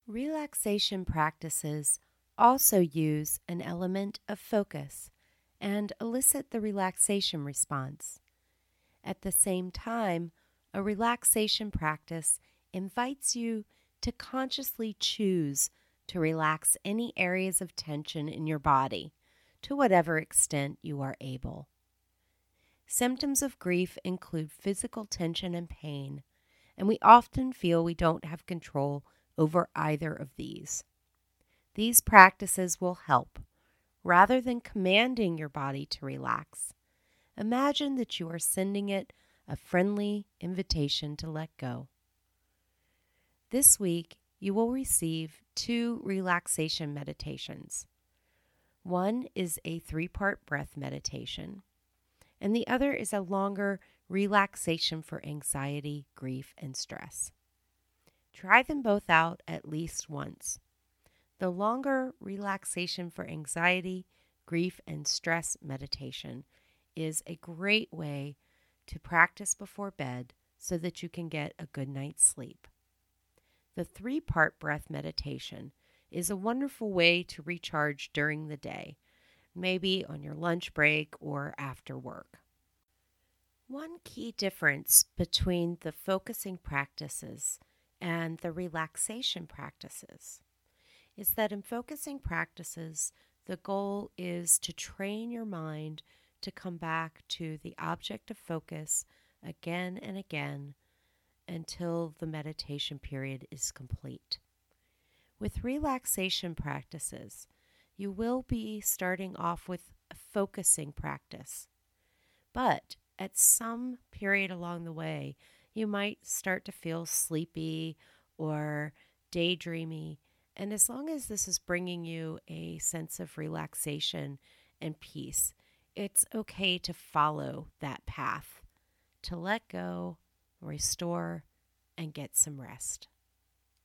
Relaxation practices also use an element of focus and elicit the relaxation response. At the same time, a relaxation practice invites you to consciously choose to relax any areas of tension in your body to whatever extent you are able. Symptoms of grief include physical tension and pain, and we often feel we don't have control over either of these. These practices will help. Rather than commanding your body to relax, imagine that you are sending it a friendly invitation to let go. This week, you will receive 2 relaxation meditations. One is a 3-part breath meditation, and the other is a longer relaxation for anxiety, grief, and stress. Try them both out at least once. The longer relaxation for anxiety, grief, and stress meditation is a great way to practice before bed so that you can get a good night's sleep. The 3-part breath meditation is a wonderful way to recharge during the day, maybe on your lunch break or after work. One key difference between the focusing practices and the relaxation practices is that in focusing practices, the goal is to train your mind to come back to the object of focus again and again until the meditation period is complete. With relaxation practices, you will be starting off with a focusing practice, but at some period along the way, you might start to feel sleepy or daydreamy. And as long as this is bringing you a sense of relaxation and peace, it's okay to follow that path, to let go, restore, and get some rest.